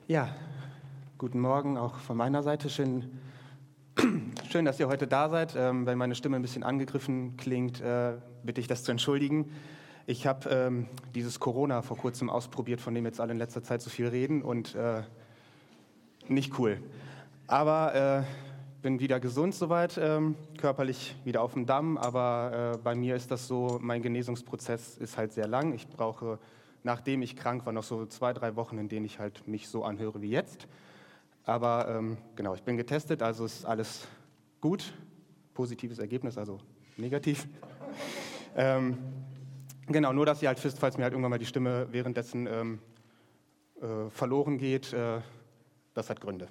Ja, guten Morgen auch von meiner Seite. Schön, dass ihr heute da seid. Wenn meine Stimme ein bisschen angegriffen klingt, bitte ich das zu entschuldigen. Ich habe dieses Corona vor kurzem ausprobiert, von dem jetzt alle in letzter Zeit so viel reden und nicht cool. Aber bin wieder gesund soweit, körperlich wieder auf dem Damm, aber bei mir ist das so, mein Genesungsprozess ist halt sehr lang. Ich brauche, nachdem ich krank war, noch so 2-3 Wochen, in denen ich halt mich so anhöre wie jetzt. Aber genau, ich bin getestet, also ist alles gut. Positives Ergebnis, also negativ. Genau, nur dass ihr halt wisst, falls mir halt irgendwann mal die Stimme währenddessen verloren geht, das hat Gründe.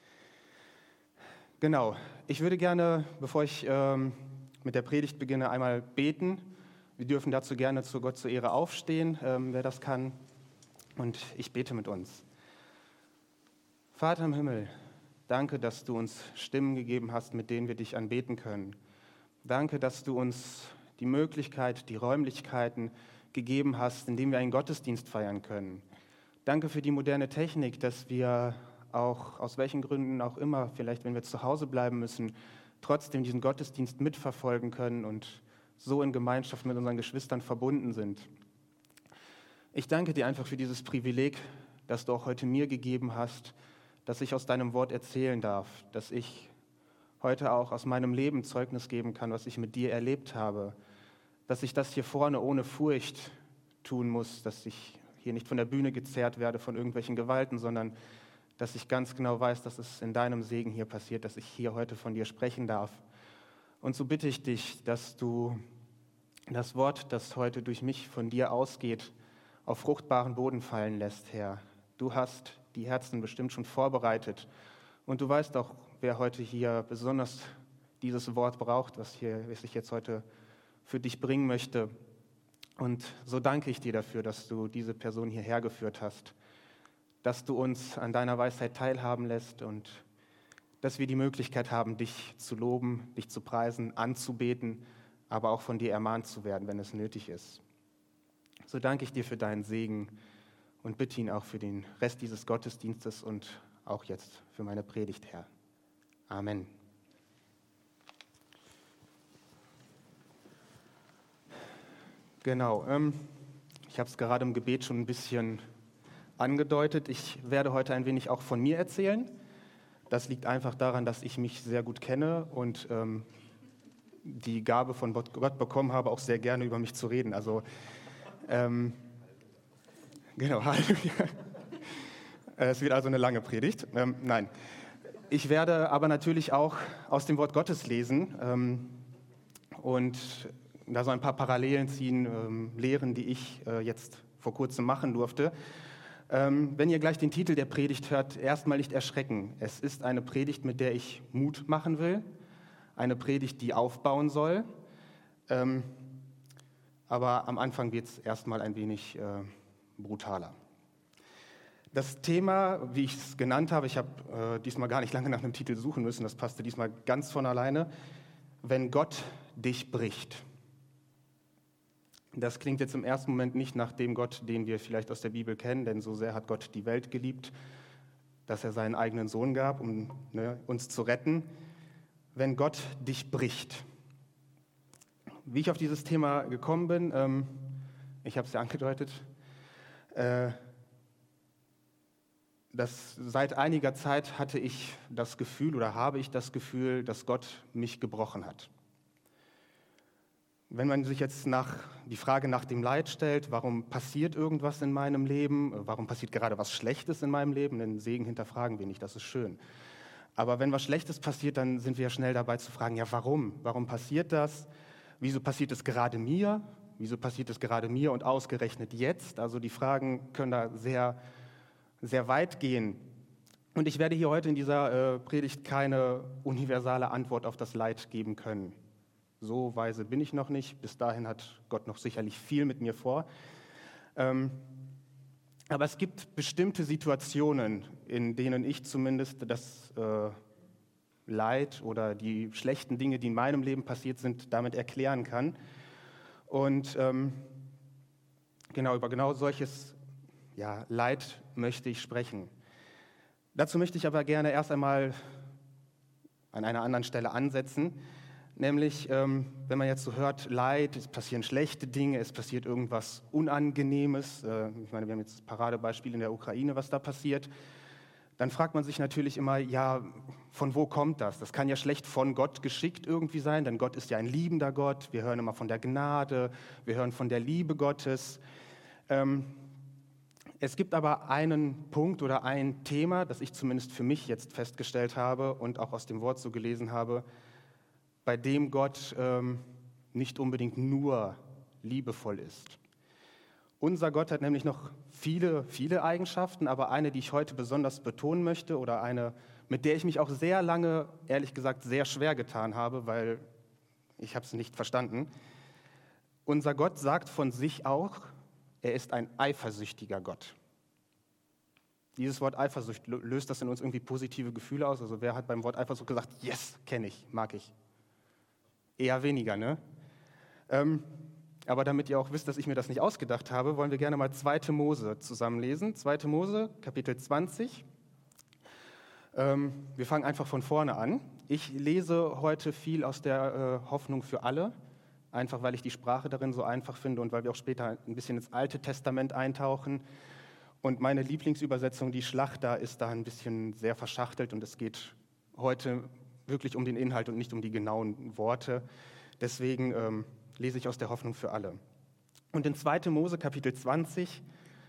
Genau, ich würde gerne, bevor ich mit der Predigt beginne, einmal beten. Wir dürfen dazu gerne zu Gott zur Ehre aufstehen, wer das kann. Und ich bete mit uns. Vater im Himmel, danke, dass du uns Stimmen gegeben hast, mit denen wir dich anbeten können. Danke, dass du uns die Möglichkeit, die Räumlichkeiten gegeben hast, in denen wir einen Gottesdienst feiern können. Danke für die moderne Technik, dass wir auch, aus welchen Gründen auch immer, vielleicht wenn wir zu Hause bleiben müssen, trotzdem diesen Gottesdienst mitverfolgen können und so in Gemeinschaft mit unseren Geschwistern verbunden sind. Ich danke dir einfach für dieses Privileg, das du auch heute mir gegeben hast, dass ich aus deinem Wort erzählen darf, dass ich heute auch aus meinem Leben Zeugnis geben kann, was ich mit dir erlebt habe, dass ich das hier vorne ohne Furcht tun muss, dass ich hier nicht von der Bühne gezerrt werde von irgendwelchen Gewalten, sondern dass ich ganz genau weiß, dass es in deinem Segen hier passiert, dass ich hier heute von dir sprechen darf. Und so bitte ich dich, dass du das Wort, das heute durch mich von dir ausgeht, auf fruchtbaren Boden fallen lässt, Herr. Du hast die Herzen bestimmt schon vorbereitet und du weißt auch, wer heute hier besonders dieses Wort braucht, was ich jetzt heute für dich bringen möchte. Und so danke ich dir dafür, dass du diese Person hierher geführt hast, dass du uns an deiner Weisheit teilhaben lässt und dass wir die Möglichkeit haben, dich zu loben, dich zu preisen, anzubeten, aber auch von dir ermahnt zu werden, wenn es nötig ist. So danke ich dir für deinen Segen und bitte ihn auch für den Rest dieses Gottesdienstes und auch jetzt für meine Predigt, Herr. Amen. Genau, ich habe es gerade im Gebet schon ein bisschen angedeutet. Ich werde heute ein wenig auch von mir erzählen. Das liegt einfach daran, dass ich mich sehr gut kenne und die Gabe von Gott bekommen habe, auch sehr gerne über mich zu reden. Also, genau, Halleluja. Es wird also eine lange Predigt. Nein, ich werde aber natürlich auch aus dem Wort Gottes lesen und da so ein paar Parallelen ziehen, Lehren, die ich jetzt vor kurzem machen durfte. Wenn ihr gleich den Titel der Predigt hört, erstmal nicht erschrecken. Es ist eine Predigt, mit der ich Mut machen will, eine Predigt, die aufbauen soll. Aber am Anfang wird es erstmal ein wenig brutaler. Das Thema, wie ich es genannt habe, ich habe diesmal gar nicht lange nach einem Titel suchen müssen, das passte diesmal ganz von alleine, wenn Gott dich bricht. Das klingt jetzt im ersten Moment nicht nach dem Gott, den wir vielleicht aus der Bibel kennen, denn so sehr hat Gott die Welt geliebt, dass er seinen eigenen Sohn gab, um uns zu retten. Wenn Gott dich bricht. Wie ich auf dieses Thema gekommen bin, ich habe es ja angedeutet, dass seit einiger Zeit hatte ich das Gefühl oder habe ich das Gefühl, dass Gott mich gebrochen hat. Wenn man sich jetzt die Frage nach dem Leid stellt, warum passiert irgendwas in meinem Leben, warum passiert gerade was Schlechtes in meinem Leben, den Segen hinterfragen wir nicht, das ist schön. Aber wenn was Schlechtes passiert, dann sind wir schnell dabei zu fragen, ja warum? Warum passiert das? Wieso passiert es gerade mir? Wieso passiert es gerade mir und ausgerechnet jetzt? Also die Fragen können da sehr, sehr weit gehen. Und ich werde hier heute in dieser Predigt keine universale Antwort auf das Leid geben können. So weise bin ich noch nicht. Bis dahin hat Gott noch sicherlich viel mit mir vor. Aber es gibt bestimmte Situationen, in denen ich zumindest das Leid oder die schlechten Dinge, die in meinem Leben passiert sind, damit erklären kann. Und über genau solches Leid möchte ich sprechen. Dazu möchte ich aber gerne erst einmal an einer anderen Stelle ansetzen, nämlich, wenn man jetzt so hört, Leid, es passieren schlechte Dinge, es passiert irgendwas Unangenehmes, ich meine, wir haben jetzt das Paradebeispiel in der Ukraine, was da passiert, dann fragt man sich natürlich immer, ja, von wo kommt das? Das kann ja schlecht von Gott geschickt irgendwie sein, denn Gott ist ja ein liebender Gott, wir hören immer von der Gnade, wir hören von der Liebe Gottes. Es gibt aber einen Punkt oder ein Thema, das ich zumindest für mich jetzt festgestellt habe und auch aus dem Wort so gelesen habe, bei dem Gott nicht unbedingt nur liebevoll ist. Unser Gott hat nämlich noch viele, viele Eigenschaften, aber eine, die ich heute besonders betonen möchte oder eine, mit der ich mich auch sehr lange, ehrlich gesagt, sehr schwer getan habe, weil ich habe es nicht verstanden. Unser Gott sagt von sich auch, er ist ein eifersüchtiger Gott. Dieses Wort Eifersucht, löst das in uns irgendwie positive Gefühle aus? Also wer hat beim Wort Eifersucht gesagt, yes, kenne ich, mag ich? Eher weniger, ne? Aber damit ihr auch wisst, dass ich mir das nicht ausgedacht habe, wollen wir gerne mal 2. Mose zusammenlesen. 2. Mose, Kapitel 20. Wir fangen einfach von vorne an. Ich lese heute viel aus der Hoffnung für alle, einfach weil ich die Sprache darin so einfach finde und weil wir auch später ein bisschen ins Alte Testament eintauchen. Und meine Lieblingsübersetzung, die Schlachter, ist da ein bisschen sehr verschachtelt und es geht heute wirklich um den Inhalt und nicht um die genauen Worte. Deswegen lese ich aus der Hoffnung für alle. Und in 2. Mose, Kapitel 20,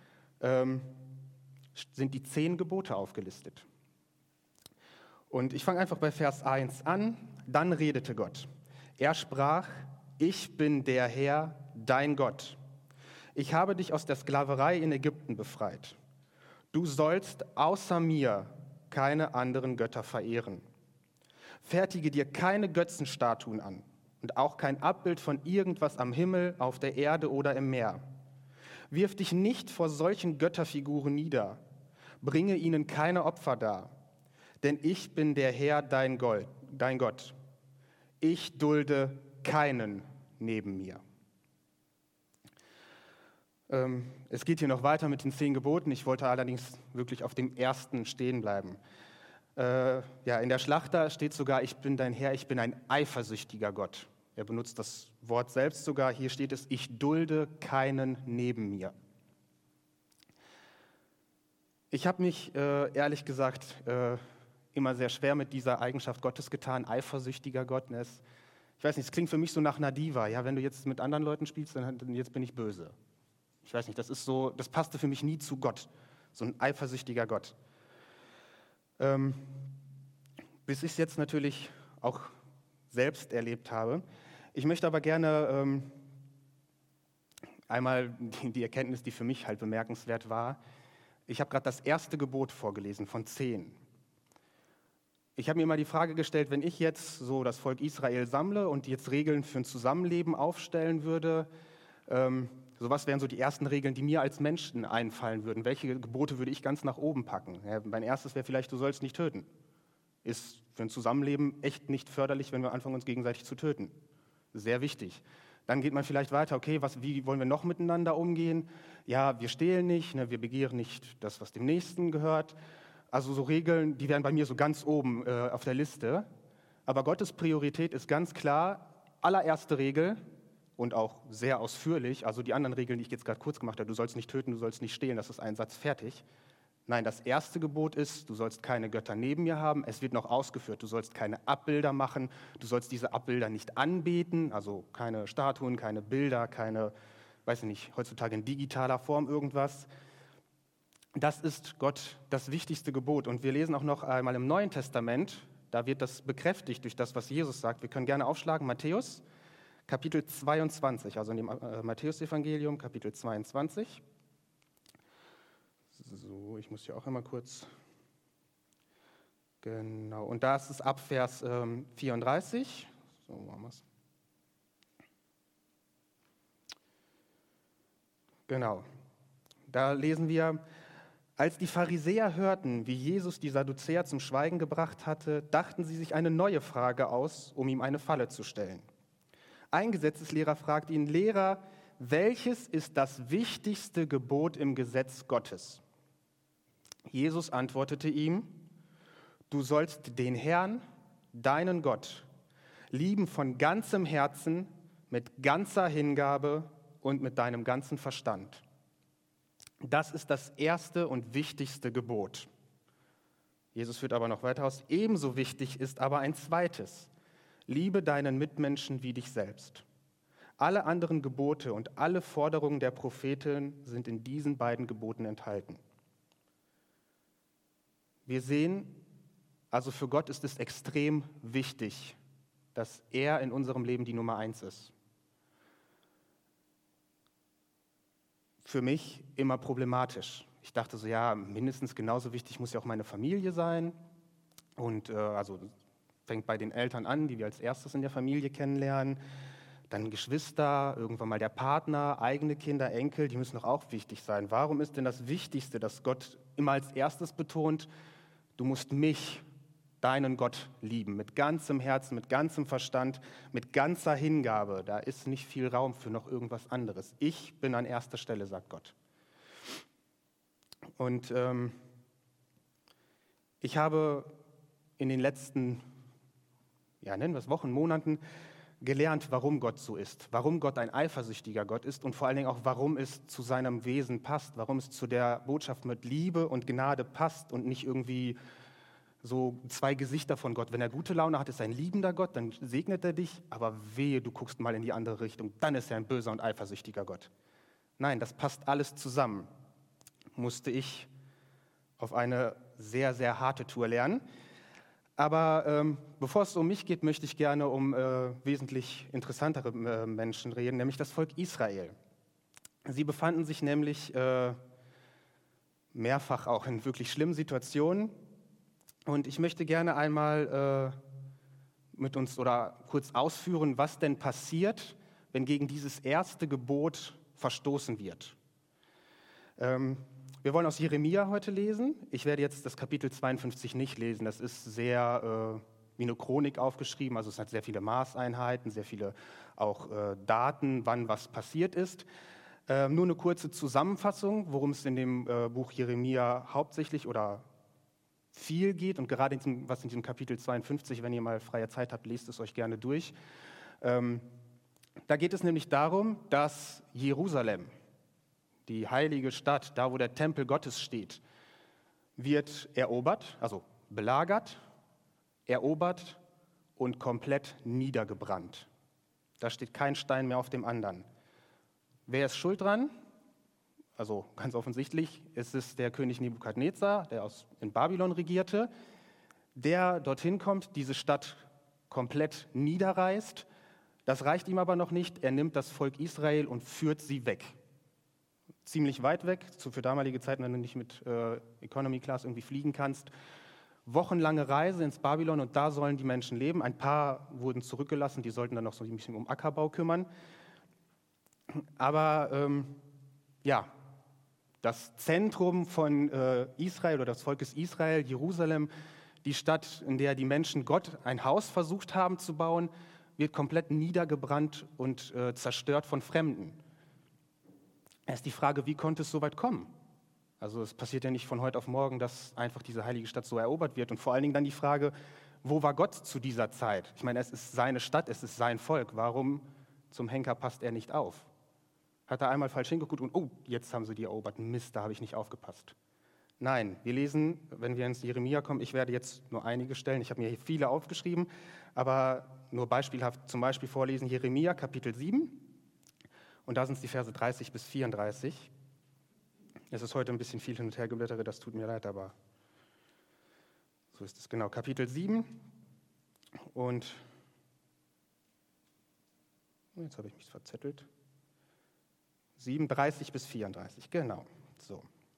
sind die 10 Gebote aufgelistet. Und ich fange einfach bei Vers 1 an. Dann redete Gott. Er sprach, ich bin der Herr, dein Gott. Ich habe dich aus der Sklaverei in Ägypten befreit. Du sollst außer mir keine anderen Götter verehren. Fertige dir keine Götzenstatuen an und auch kein Abbild von irgendwas am Himmel, auf der Erde oder im Meer. Wirf dich nicht vor solchen Götterfiguren nieder. Bringe ihnen keine Opfer dar. Denn ich bin der Herr, dein Gott. Ich dulde keinen neben mir. Es geht hier noch weiter mit den 10 Geboten. Ich wollte allerdings wirklich auf dem ersten stehen bleiben. In der Schlachter steht sogar, ich bin dein Herr, ich bin ein eifersüchtiger Gott. Er benutzt das Wort selbst sogar. Hier steht es, ich dulde keinen neben mir. Ich habe mich, ehrlich gesagt, immer sehr schwer mit dieser Eigenschaft Gottes getan, eifersüchtiger Gott. Ich weiß nicht, es klingt für mich so nach einer Diva. Ja, wenn du jetzt mit anderen Leuten spielst, dann jetzt bin ich böse. Ich weiß nicht, das passte für mich nie zu Gott, so ein eifersüchtiger Gott. Bis ich es jetzt natürlich auch selbst erlebt habe. Ich möchte aber gerne einmal die Erkenntnis, die für mich halt bemerkenswert war. Ich habe gerade das erste Gebot vorgelesen von 10. Ich habe mir immer die Frage gestellt, wenn ich jetzt so das Volk Israel sammle und jetzt Regeln für ein Zusammenleben aufstellen würde, so was wären so die ersten Regeln, die mir als Menschen einfallen würden. Welche Gebote würde ich ganz nach oben packen? Ja, mein erstes wäre vielleicht, du sollst nicht töten. Ist für ein Zusammenleben echt nicht förderlich, wenn wir anfangen, uns gegenseitig zu töten. Sehr wichtig. Dann geht man vielleicht weiter, okay, wie wollen wir noch miteinander umgehen? Ja, wir stehlen nicht, wir begehren nicht das, was dem Nächsten gehört. Also so Regeln, die wären bei mir so ganz oben auf der Liste. Aber Gottes Priorität ist ganz klar, allererste Regel und auch sehr ausführlich, also die anderen Regeln, die ich jetzt gerade kurz gemacht habe, du sollst nicht töten, du sollst nicht stehlen, das ist ein Satz fertig. Nein, das erste Gebot ist, du sollst keine Götter neben mir haben. Es wird noch ausgeführt, du sollst keine Abbilder machen, du sollst diese Abbilder nicht anbeten, also keine Statuen, keine Bilder, keine, weiß ich nicht, heutzutage in digitaler Form irgendwas. Das ist Gott das wichtigste Gebot. Und wir lesen auch noch einmal im Neuen Testament, da wird das bekräftigt durch das, was Jesus sagt. Wir können gerne aufschlagen, Matthäus, Kapitel 22, also in dem Matthäus-Evangelium, Kapitel 22. So, ich muss hier auch einmal kurz. Genau, und da ist es ab Vers 34. So, machen wir es. Genau, da lesen wir, als die Pharisäer hörten, wie Jesus die Sadduzäer zum Schweigen gebracht hatte, dachten sie sich eine neue Frage aus, um ihm eine Falle zu stellen. Ein Gesetzeslehrer fragt ihn, Lehrer, welches ist das wichtigste Gebot im Gesetz Gottes? Jesus antwortete ihm: Du sollst den Herrn, deinen Gott, lieben von ganzem Herzen, mit ganzer Hingabe und mit deinem ganzen Verstand. Das ist das erste und wichtigste Gebot. Jesus führt aber noch weiter aus. Ebenso wichtig ist aber ein zweites: Liebe deinen Mitmenschen wie dich selbst. Alle anderen Gebote und alle Forderungen der Propheten sind in diesen beiden Geboten enthalten. Wir sehen, also für Gott ist es extrem wichtig, dass er in unserem Leben die Nummer 1 ist. Für mich immer problematisch. Ich dachte so, ja, mindestens genauso wichtig muss ja auch meine Familie sein. Und also fängt bei den Eltern an, die wir als erstes in der Familie kennenlernen. Dann Geschwister, irgendwann mal der Partner, eigene Kinder, Enkel, die müssen doch auch wichtig sein. Warum ist denn das Wichtigste, dass Gott immer als erstes betont, du musst mich, deinen Gott, lieben, mit ganzem Herzen, mit ganzem Verstand, mit ganzer Hingabe. Da ist nicht viel Raum für noch irgendwas anderes. Ich bin an erster Stelle, sagt Gott. Und ich habe in den letzten, nennen wir es Wochen, Monaten, gelernt, warum Gott so ist, warum Gott ein eifersüchtiger Gott ist und vor allen Dingen auch, warum es zu seinem Wesen passt, warum es zu der Botschaft mit Liebe und Gnade passt und nicht irgendwie so zwei Gesichter von Gott. Wenn er gute Laune hat, ist er ein liebender Gott, dann segnet er dich, aber wehe, du guckst mal in die andere Richtung, dann ist er ein böser und eifersüchtiger Gott. Nein, das passt alles zusammen, musste ich auf eine sehr, sehr harte Tour lernen. Aber bevor es um mich geht, möchte ich gerne um wesentlich interessantere Menschen reden, nämlich das Volk Israel. Sie befanden sich nämlich mehrfach auch in wirklich schlimmen Situationen. Und ich möchte gerne einmal mit uns oder kurz ausführen, was denn passiert, wenn gegen dieses erste Gebot verstoßen wird. Wir wollen aus Jeremia heute lesen. Ich werde jetzt das Kapitel 52 nicht lesen. Das ist sehr wie eine Chronik aufgeschrieben. Also es hat sehr viele Maßeinheiten, sehr viele auch Daten, wann was passiert ist. Nur eine kurze Zusammenfassung, worum es in dem Buch Jeremia hauptsächlich oder viel geht. Und gerade was in diesem Kapitel 52, wenn ihr mal freie Zeit habt, lest es euch gerne durch. Da geht es nämlich darum, dass Jerusalem, die heilige Stadt, da wo der Tempel Gottes steht, wird erobert, also belagert, erobert und komplett niedergebrannt. Da steht kein Stein mehr auf dem anderen. Wer ist schuld dran? Also ganz offensichtlich ist es der König Nebukadnezar, der in Babylon regierte, der dorthin kommt, diese Stadt komplett niederreißt. Das reicht ihm aber noch nicht. Er nimmt das Volk Israel und führt sie weg. Ziemlich weit weg, für damalige Zeiten, wenn du nicht mit Economy Class irgendwie fliegen kannst. Wochenlange Reise ins Babylon und da sollen die Menschen leben. Ein paar wurden zurückgelassen, die sollten dann noch so ein bisschen um Ackerbau kümmern. Aber das Zentrum von Israel oder des Volkes Israel, Jerusalem, die Stadt, in der die Menschen Gott ein Haus versucht haben zu bauen, wird komplett niedergebrannt und zerstört von Fremden. Erst die Frage, wie konnte es so weit kommen? Also es passiert ja nicht von heute auf morgen, dass einfach diese heilige Stadt so erobert wird. Und vor allen Dingen dann die Frage, wo war Gott zu dieser Zeit? Ich meine, es ist seine Stadt, es ist sein Volk. Warum zum Henker passt er nicht auf? Hat er einmal falsch hingeguckt und jetzt haben sie die erobert. Mist, da habe ich nicht aufgepasst. Nein, wir lesen, wenn wir ins Jeremia kommen, ich werde jetzt nur einige Stellen, ich habe mir hier viele aufgeschrieben, aber nur beispielhaft zum Beispiel vorlesen, Jeremia Kapitel 7. Und da sind es die Verse 30 bis 34. Es ist heute ein bisschen viel hin und her geblättere, das tut mir leid, aber so ist es genau. Kapitel 7 und jetzt habe ich mich verzettelt. 7, 30 bis 34, genau. So.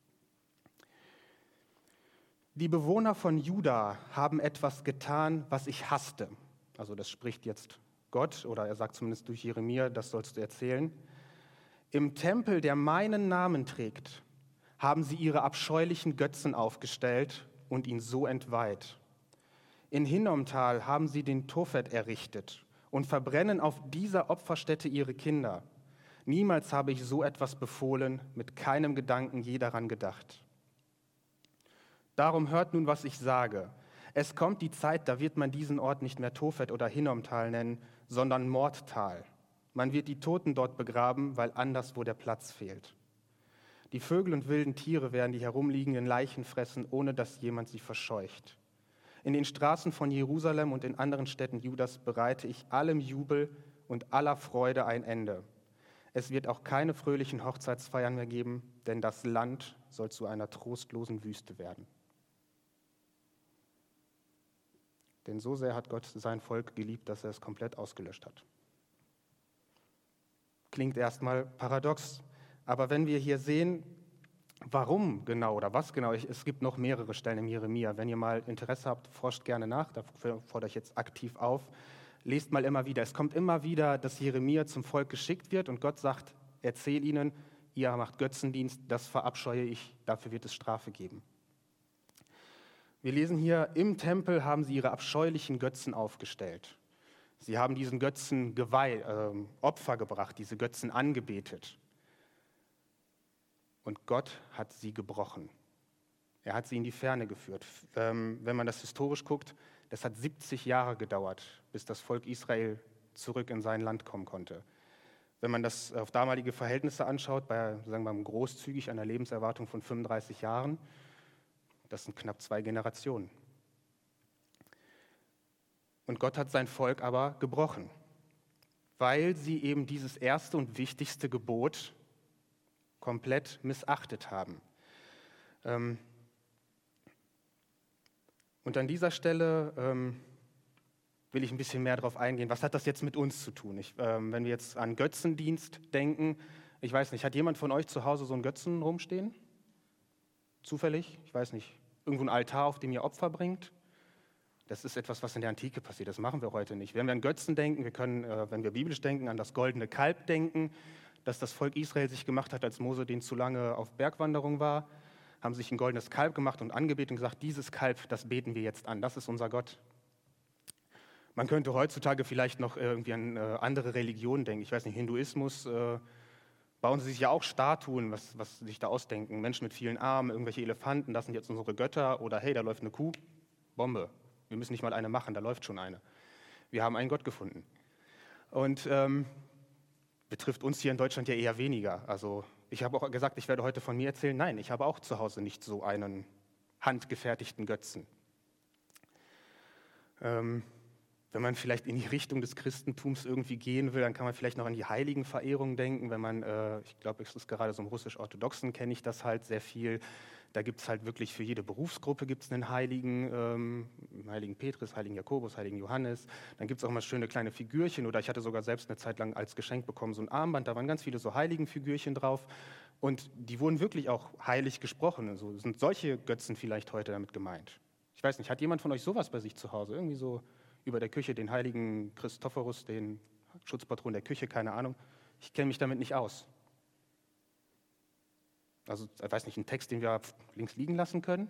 Die Bewohner von Juda haben etwas getan, was ich hasste. Also das spricht jetzt Gott, oder er sagt zumindest durch Jeremia, das sollst du erzählen. Im Tempel, der meinen Namen trägt, haben sie ihre abscheulichen Götzen aufgestellt und ihn so entweiht. In Hinnomtal haben sie den Tophet errichtet und verbrennen auf dieser Opferstätte ihre Kinder. Niemals habe ich so etwas befohlen, mit keinem Gedanken je daran gedacht. Darum hört nun, was ich sage. Es kommt die Zeit, da wird man diesen Ort nicht mehr Tophet oder Hinnomtal nennen, sondern Mordtal. Man wird die Toten dort begraben, weil anderswo der Platz fehlt. Die Vögel und wilden Tiere werden die herumliegenden Leichen fressen, ohne dass jemand sie verscheucht. In den Straßen von Jerusalem und in anderen Städten Judas bereite ich allem Jubel und aller Freude ein Ende. Es wird auch keine fröhlichen Hochzeitsfeiern mehr geben, denn das Land soll zu einer trostlosen Wüste werden. Denn so sehr hat Gott sein Volk geliebt, dass er es komplett ausgelöscht hat. Klingt erstmal paradox, aber wenn wir hier sehen, warum genau oder was genau, es gibt noch mehrere Stellen im Jeremia. Wenn ihr mal Interesse habt, forscht gerne nach, dafür fordere ich jetzt aktiv auf. Lest mal immer wieder. Es kommt immer wieder, dass Jeremia zum Volk geschickt wird und Gott sagt, erzähl ihnen, ihr macht Götzendienst, das verabscheue ich, dafür wird es Strafe geben. Wir lesen hier, im Tempel haben sie ihre abscheulichen Götzen aufgestellt. Sie haben diesen Götzen Opfer gebracht, diese Götzen angebetet. Und Gott hat sie gebrochen. Er hat sie in die Ferne geführt. Wenn man das historisch guckt, das hat 70 Jahre gedauert, bis das Volk Israel zurück in sein Land kommen konnte. Wenn man das auf damalige Verhältnisse anschaut, sagen wir mal großzügig einer Lebenserwartung von 35 Jahren, das sind knapp 2 Generationen. Und Gott hat sein Volk aber gebrochen, weil sie eben dieses erste und wichtigste Gebot komplett missachtet haben. Und an dieser Stelle will ich ein bisschen mehr darauf eingehen, was hat das jetzt mit uns zu tun? Wenn wir jetzt an Götzendienst denken, ich weiß nicht, hat jemand von euch zu Hause so einen Götzen rumstehen? Zufällig? Ich weiß nicht. Irgendwo ein Altar, auf dem ihr Opfer bringt? Das ist etwas, was in der Antike passiert. Das machen wir heute nicht. Wenn wir an Götzen denken, wir können, wenn wir biblisch denken, an das goldene Kalb denken, das das Volk Israel sich gemacht hat, als Mose den zu lange auf Bergwanderung war, haben sich ein goldenes Kalb gemacht und angebetet und gesagt, dieses Kalb, das beten wir jetzt an, das ist unser Gott. Man könnte heutzutage vielleicht noch irgendwie an andere Religionen denken. Ich weiß nicht, Hinduismus, bauen sie sich ja auch Statuen, was sie sich da ausdenken. Menschen mit vielen Armen, irgendwelche Elefanten, das sind jetzt unsere Götter. Oder hey, da läuft eine Kuh, Bombe. Wir müssen nicht mal eine machen, da läuft schon eine. Wir haben einen Gott gefunden. Und betrifft uns hier in Deutschland ja eher weniger. Also ich habe auch gesagt, ich werde heute von mir erzählen. Nein, ich habe auch zu Hause nicht so einen handgefertigten Götzen. Wenn man vielleicht in die Richtung des Christentums irgendwie gehen will, dann kann man vielleicht noch an die Heiligenverehrung denken. Wenn man, ich glaube, es ist gerade so im russisch-orthodoxen, kenne ich das halt sehr viel. Da gibt es halt wirklich für jede Berufsgruppe gibt's einen Heiligen, Heiligen Petrus, Heiligen Jakobus, Heiligen Johannes. Dann gibt es auch mal schöne kleine Figürchen oder ich hatte sogar selbst eine Zeit lang als Geschenk bekommen so ein Armband, da waren ganz viele so Heiligenfigürchen drauf und die wurden wirklich auch heilig gesprochen. Also sind solche Götzen vielleicht heute damit gemeint? Ich weiß nicht, hat jemand von euch sowas bei sich zu Hause? Irgendwie so über der Küche den heiligen Christophorus, den Schutzpatron der Küche, keine Ahnung. Ich kenne mich damit nicht aus. Also, ich weiß nicht, einen Text, den wir links liegen lassen können.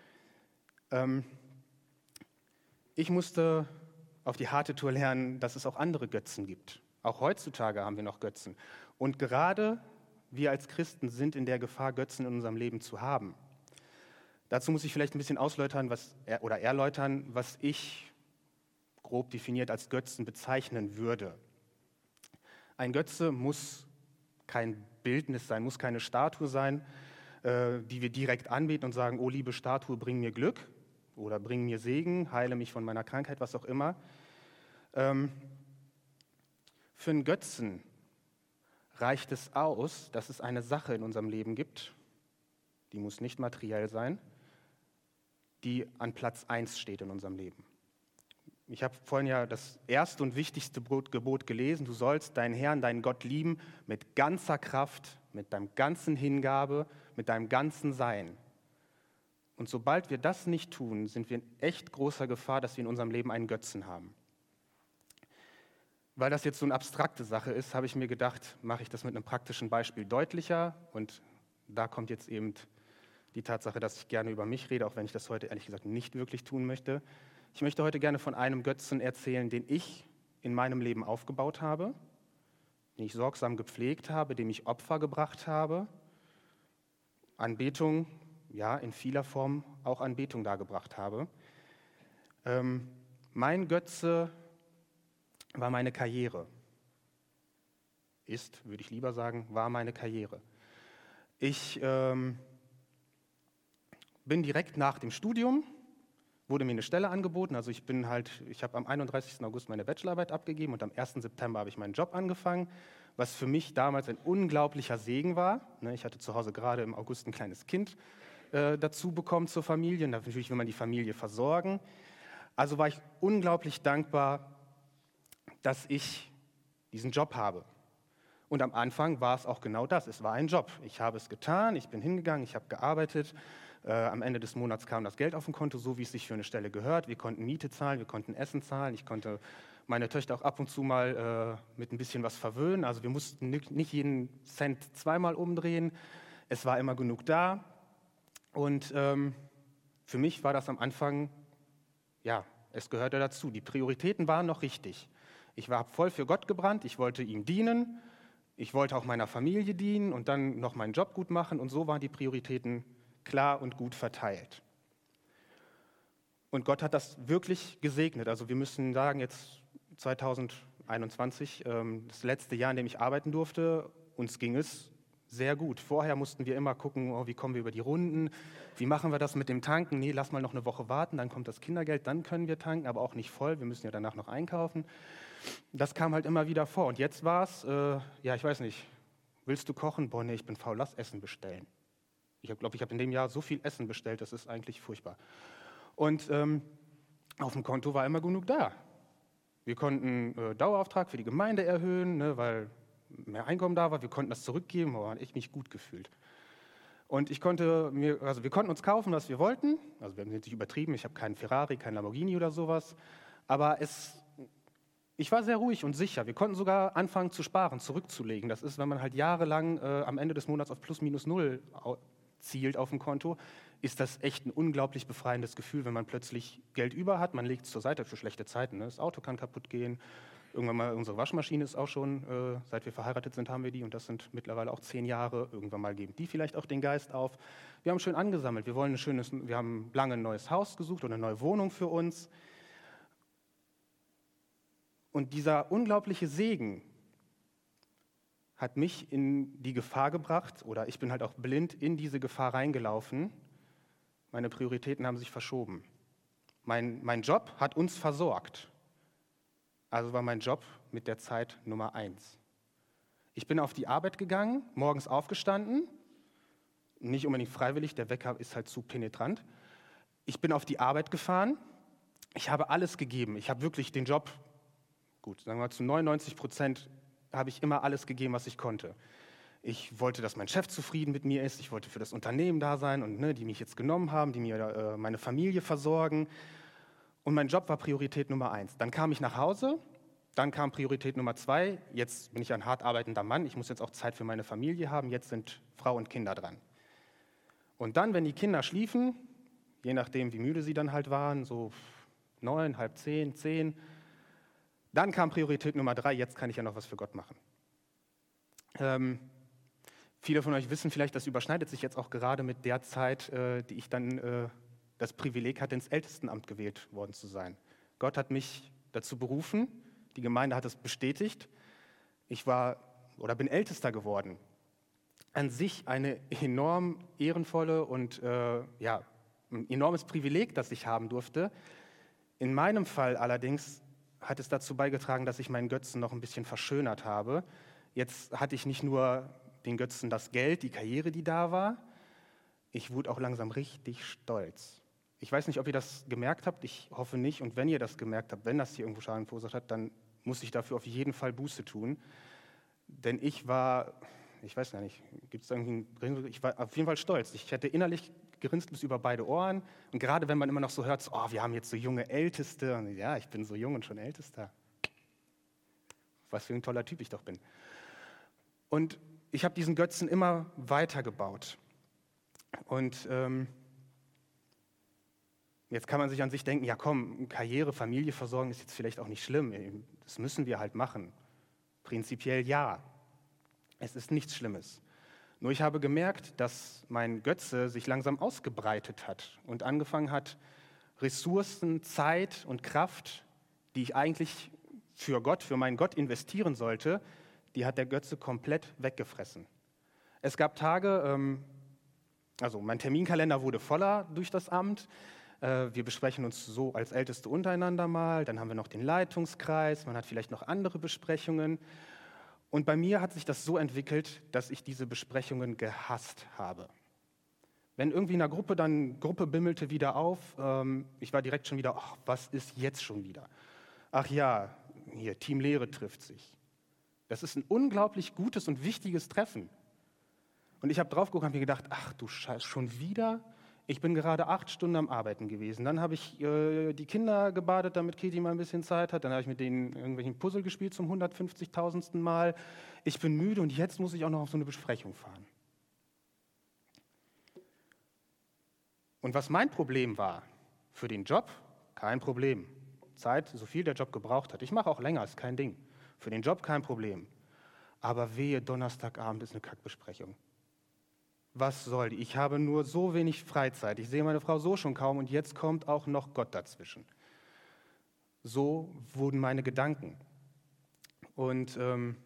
Ich musste auf die harte Tour lernen, dass es auch andere Götzen gibt. Auch heutzutage haben wir noch Götzen. Und gerade wir als Christen sind in der Gefahr, Götzen in unserem Leben zu haben. Dazu muss ich vielleicht ein bisschen erläutern, was ich grob definiert als Götzen bezeichnen würde. Ein Götze muss kein Bildnis sein, muss keine Statue sein, die wir direkt anbeten und sagen, oh liebe Statue, bring mir Glück oder bring mir Segen, heile mich von meiner Krankheit, was auch immer. Für einen Götzen reicht es aus, dass es eine Sache in unserem Leben gibt, die muss nicht materiell sein, die an Platz 1 steht in unserem Leben. Ich habe vorhin ja das erste und wichtigste Gebot gelesen. Du sollst deinen Herrn, deinen Gott lieben mit ganzer Kraft, mit deinem ganzen Hingabe, mit deinem ganzen Sein. Und sobald wir das nicht tun, sind wir in echt großer Gefahr, dass wir in unserem Leben einen Götzen haben. Weil das jetzt so eine abstrakte Sache ist, habe ich mir gedacht, mache ich das mit einem praktischen Beispiel deutlicher. Und da kommt jetzt eben die Tatsache, dass ich gerne über mich rede, auch wenn ich das heute ehrlich gesagt nicht wirklich tun möchte. Ich möchte heute gerne von einem Götzen erzählen, den ich in meinem Leben aufgebaut habe, den ich sorgsam gepflegt habe, dem ich Opfer gebracht habe. Anbetung, in vieler Form auch Anbetung dargebracht habe. Mein Götze war meine Karriere. Würde ich lieber sagen, war meine Karriere. Ich bin direkt nach dem Studium, wurde mir eine Stelle angeboten. Also ich habe am 31. August meine Bachelorarbeit abgegeben und am 1. September habe ich meinen Job angefangen, was für mich damals ein unglaublicher Segen war. Ich hatte zu Hause gerade im August ein kleines Kind dazu bekommen zur Familie. Und natürlich will man die Familie versorgen. Also war ich unglaublich dankbar, dass ich diesen Job habe. Und am Anfang war es auch genau das. Es war ein Job. Ich habe es getan, ich bin hingegangen, ich habe gearbeitet. Am Ende des Monats kam das Geld auf dem Konto, so wie es sich für eine Stelle gehört. Wir konnten Miete zahlen, wir konnten Essen zahlen. Ich konnte meine Töchter auch ab und zu mal mit ein bisschen was verwöhnen. Also wir mussten nicht jeden Cent zweimal umdrehen. Es war immer genug da. Und für mich war das am Anfang, es gehörte dazu. Die Prioritäten waren noch richtig. Ich war voll für Gott gebrannt, ich wollte ihm dienen, ich wollte auch meiner Familie dienen und dann noch meinen Job gut machen. Und so waren die Prioritäten klar und gut verteilt. Und Gott hat das wirklich gesegnet. Also wir müssen sagen, jetzt 2021, das letzte Jahr, in dem ich arbeiten durfte, uns ging es sehr gut. Vorher mussten wir immer gucken, wie kommen wir über die Runden, wie machen wir das mit dem Tanken? Nee, lass mal noch eine Woche warten, dann kommt das Kindergeld, dann können wir tanken, aber auch nicht voll, wir müssen ja danach noch einkaufen. Das kam halt immer wieder vor. Und jetzt war es, ich weiß nicht, willst du kochen? Boah, nee, ich bin faul, lass Essen bestellen. Ich glaube, ich habe in dem Jahr so viel Essen bestellt, das ist eigentlich furchtbar. Und auf dem Konto war immer genug da. Wir konnten Dauerauftrag für die Gemeinde erhöhen, weil mehr Einkommen da war. Wir konnten das zurückgeben, aber haben echt mich gut gefühlt. Und wir konnten uns kaufen, was wir wollten. Also wir haben jetzt nicht übertrieben, ich habe keinen Ferrari, keinen Lamborghini oder sowas. Aber ich war sehr ruhig und sicher. Wir konnten sogar anfangen zu sparen, zurückzulegen. Das ist, wenn man halt jahrelang am Ende des Monats auf plus minus null zielt auf dem Konto, ist das echt ein unglaublich befreiendes Gefühl, wenn man plötzlich Geld über hat. Man legt es zur Seite für schlechte Zeiten. Das Auto kann kaputt gehen. Irgendwann mal, unsere Waschmaschine ist auch schon, seit wir verheiratet sind, haben wir die. Und das sind mittlerweile auch 10 Jahre. Irgendwann mal geben die vielleicht auch den Geist auf. Wir haben schön angesammelt. Wir haben lange ein neues Haus gesucht und eine neue Wohnung für uns. Und dieser unglaubliche Segen hat mich in die Gefahr gebracht, oder ich bin halt auch blind in diese Gefahr reingelaufen. Meine Prioritäten haben sich verschoben. Mein Job hat uns versorgt. Also war mein Job mit der Zeit Nummer 1. Ich bin auf die Arbeit gegangen, morgens aufgestanden, nicht unbedingt freiwillig, der Wecker ist halt zu penetrant. Ich bin auf die Arbeit gefahren, ich habe alles gegeben. Ich habe wirklich den Job, gut, sagen wir mal zu 99% habe ich immer alles gegeben, was ich konnte. Ich wollte, dass mein Chef zufrieden mit mir ist, ich wollte für das Unternehmen da sein und die mich jetzt genommen haben, die mir meine Familie versorgen. Und mein Job war Priorität Nummer 1. Dann kam ich nach Hause, dann kam Priorität Nummer 2. Jetzt bin ich ein hart arbeitender Mann, ich muss jetzt auch Zeit für meine Familie haben, jetzt sind Frau und Kinder dran. Und dann, wenn die Kinder schliefen, je nachdem, wie müde sie dann halt waren, so 9, halb 10, 10, dann kam Priorität Nummer 3, jetzt kann ich ja noch was für Gott machen. Viele von euch wissen vielleicht, das überschneidet sich jetzt auch gerade mit der Zeit, die ich dann das Privileg hatte, ins Ältestenamt gewählt worden zu sein. Gott hat mich dazu berufen, die Gemeinde hat es bestätigt. Ich bin Ältester geworden. An sich eine enorm ehrenvolle und ein enormes Privileg, das ich haben durfte. In meinem Fall allerdings hat es dazu beigetragen, dass ich meinen Götzen noch ein bisschen verschönert habe. Jetzt hatte ich nicht nur den Götzen das Geld, die Karriere, die da war. Ich wurde auch langsam richtig stolz. Ich weiß nicht, ob ihr das gemerkt habt, ich hoffe nicht. Und wenn ihr das gemerkt habt, wenn das hier irgendwo Schaden verursacht hat, dann muss ich dafür auf jeden Fall Buße tun. Denn ich war auf jeden Fall stolz. Ich hätte innerlich grinst bis über beide Ohren. Und gerade wenn man immer noch so hört, wir haben jetzt so junge Älteste. Und ja, ich bin so jung und schon Ältester. Was für ein toller Typ ich doch bin. Und ich habe diesen Götzen immer weiter gebaut. Und jetzt kann man sich an sich denken, ja komm, Karriere, Familie versorgen ist jetzt vielleicht auch nicht schlimm. Das müssen wir halt machen. Prinzipiell ja. Es ist nichts Schlimmes. Nur ich habe gemerkt, dass mein Götze sich langsam ausgebreitet hat und angefangen hat, Ressourcen, Zeit und Kraft, die ich eigentlich für Gott, für meinen Gott investieren sollte, die hat der Götze komplett weggefressen. Es gab Tage, also mein Terminkalender wurde voller durch das Amt. Wir besprechen uns so als Älteste untereinander mal, dann haben wir noch den Leitungskreis, man hat vielleicht noch andere Besprechungen. Und bei mir hat sich das so entwickelt, dass ich diese Besprechungen gehasst habe. Wenn irgendwie in einer Gruppe, dann Gruppe bimmelte wieder auf, ich war direkt schon wieder, ach, was ist jetzt schon wieder? Ach ja, hier, Team Lehre trifft sich. Das ist ein unglaublich gutes und wichtiges Treffen. Und ich habe drauf geguckt und habe mir gedacht, ach du Scheiß, schon wieder? Ich bin gerade 8 Stunden am Arbeiten gewesen. Dann habe ich die Kinder gebadet, damit Katie mal ein bisschen Zeit hat. Dann habe ich mit denen irgendwelchen Puzzle gespielt zum 150.000. Mal. Ich bin müde und jetzt muss ich auch noch auf so eine Besprechung fahren. Und was mein Problem war, für den Job, kein Problem. Zeit, so viel der Job gebraucht hat. Ich mache auch länger, ist kein Ding. Für den Job kein Problem. Aber wehe, Donnerstagabend ist eine Kackbesprechung. Was soll die? Ich habe nur so wenig Freizeit. Ich sehe meine Frau so schon kaum und jetzt kommt auch noch Gott dazwischen. So wurden meine Gedanken. Und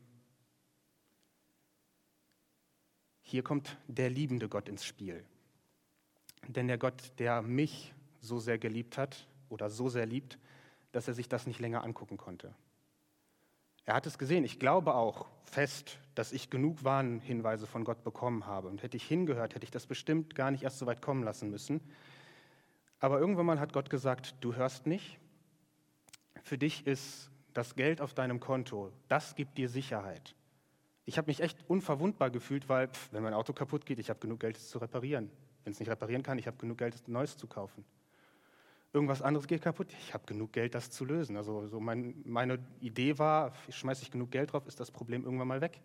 hier kommt der liebende Gott ins Spiel. Denn der Gott, der mich so sehr geliebt hat oder so sehr liebt, dass er sich das nicht länger angucken konnte. Er hat es gesehen. Ich glaube auch fest, dass ich genug Warnhinweise von Gott bekommen habe. Und hätte ich hingehört, hätte ich das bestimmt gar nicht erst so weit kommen lassen müssen. Aber irgendwann mal hat Gott gesagt, du hörst nicht. Für dich ist das Geld auf deinem Konto, das gibt dir Sicherheit. Ich habe mich echt unverwundbar gefühlt, weil, wenn mein Auto kaputt geht, ich habe genug Geld, es zu reparieren. Wenn es nicht reparieren kann, ich habe genug Geld, es Neues zu kaufen. Irgendwas anderes geht kaputt, ich habe genug Geld, das zu lösen. Also so meine Idee war, schmeiße ich genug Geld drauf, ist das Problem irgendwann mal weg.